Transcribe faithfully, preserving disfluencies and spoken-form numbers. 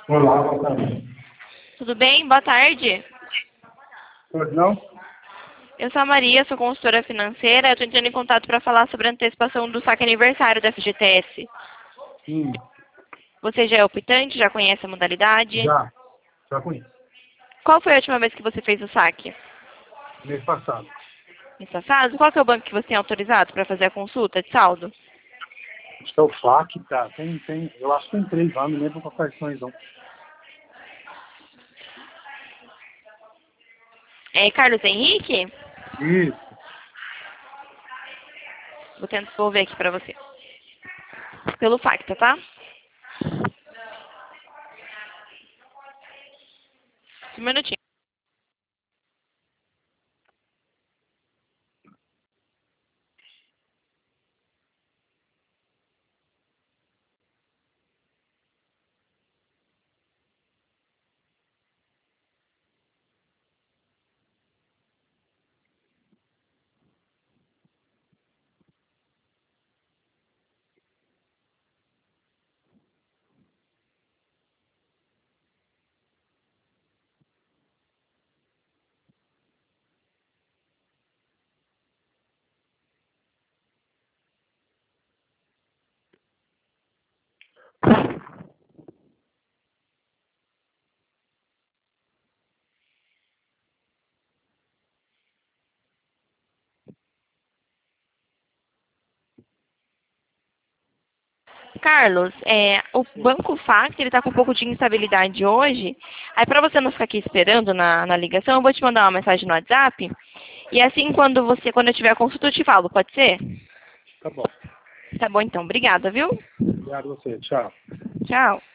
Olá, boa tarde. Tudo bem? Boa tarde. Pois não? Eu sou a Maria, sou consultora financeira. Estou entrando em contato para falar sobre a antecipação do saque aniversário da F G T S. Hum, Você já é optante? Já conhece a modalidade? já. Já conheço. Qual foi a última vez que você fez o saque? Mês passado. Mês passado? Qual que é o banco que você tem autorizado para fazer a consulta de saldo? Acho que é o F A C, tá? Tem, tem, eu acho que tem três lá, não lembro quais são então. É Carlos Henrique? Isso. Vou tentar vou ver aqui para você. Pelo Facta, tá? Um minutinho. Carlos, é, o Banco Facta, ele tá com um pouco de instabilidade hoje. Aí, para você não ficar aqui esperando na, na ligação, eu vou te mandar uma mensagem no WhatsApp. E assim, quando você, quando eu tiver a consulta, eu te falo, pode ser? Tá bom. Tá bom, então. Obrigada, viu? Obrigado a você. Tchau. Tchau.